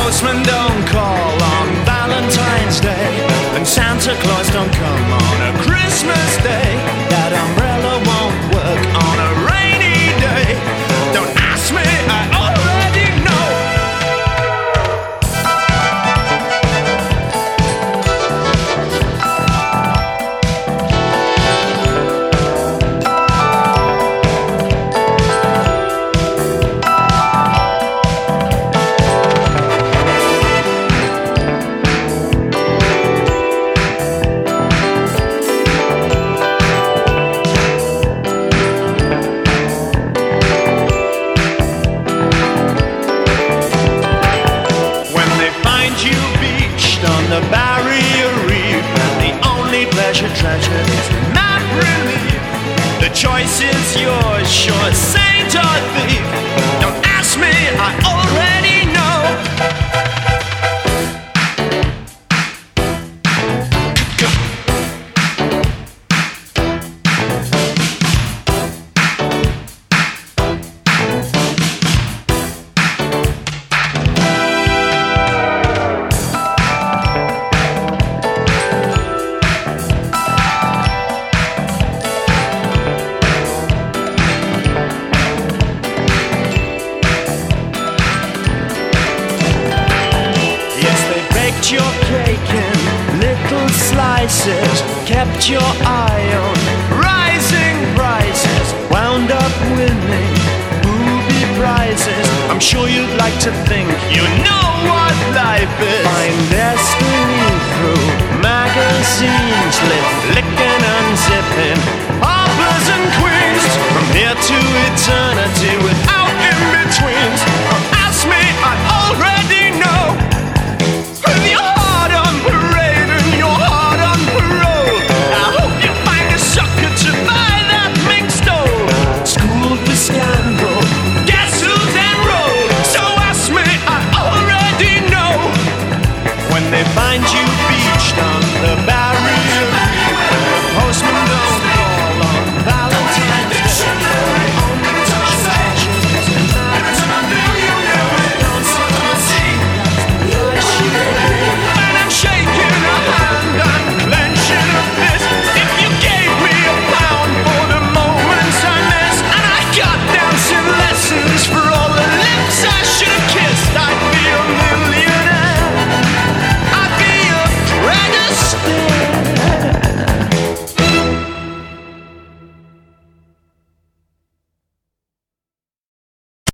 Postmen don't call on Valentine's Day, and Santa Claus don't come on a Christmas Day. That umbrella won't work on a rainy day. Don't ask me, I already know. The barrier reef, the only pleasure treasured is not relief. The choice is yours, sure saint or thief. Don't ask me, I already know. Your cake in little slices, kept your eye on rising prices, wound up winning booby prizes. I'm sure you'd like to think you know what life is. Find destiny through magazines, licking and zipping hoppers and queens, from here to eternity without in-betweens. Ask me, I already know. With your heart on parade and your heart on parole, I hope you find a sucker to buy that mink stole. Schooled for scandal, guess who's enrolled? So ask me, I already know. When they find you beached on the